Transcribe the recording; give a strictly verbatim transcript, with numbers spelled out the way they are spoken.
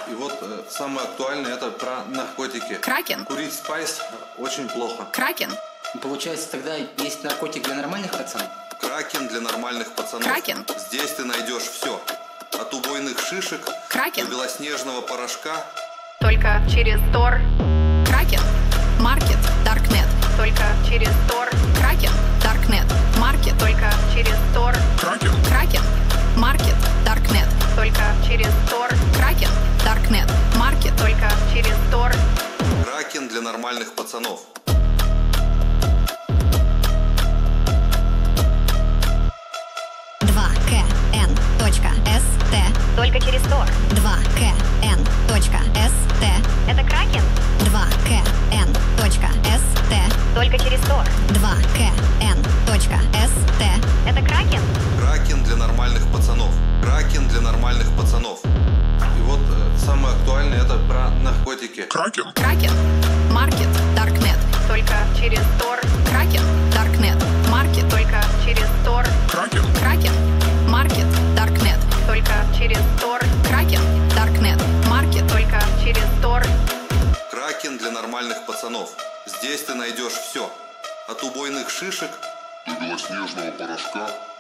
И вот э, самое актуальное — это про наркотики. Кракен. Курить спайс очень плохо. Кракен. Получается, тогда есть наркотик для нормальных пацанов? Кракен для нормальных пацанов. Кракен. Здесь ты найдешь все. От убойных шишек Кракен. до белоснежного порошка. Только через Тор. Кракен. Маркет. Даркнет. Только через Тор. Кракен. Даркнет. Маркет. Только через Тор. Кракен. Кракен. Маркет. Даркнет. Только через Тор. Кракен. Даркнет. Маркет. Только через Тор. Кракен для нормальных пацанов. два кей эн точка эс ти. Только через Тор. два кей эн точка эс ти. Это Кракен. два кей эн точка эс ти. Только через Тор. два кей эн точка эс ти. Это Кракен. Кракен для нормальных пацанов. Кракен для нормальных пацанов. И вот э, самое актуальное — это про наркотики. Кракен. Кракен. Маркет. Даркнет. Только через Тор. Кракен. Даркнет. Маркет. Только через Тор. Кракен. Кракен. Маркет. Даркнет. Только через Тор. Кракен. Даркнет. Маркет. Только через Тор. Кракен для нормальных пацанов. Здесь ты найдешь все. От убойных шишек до белоснежного порошка.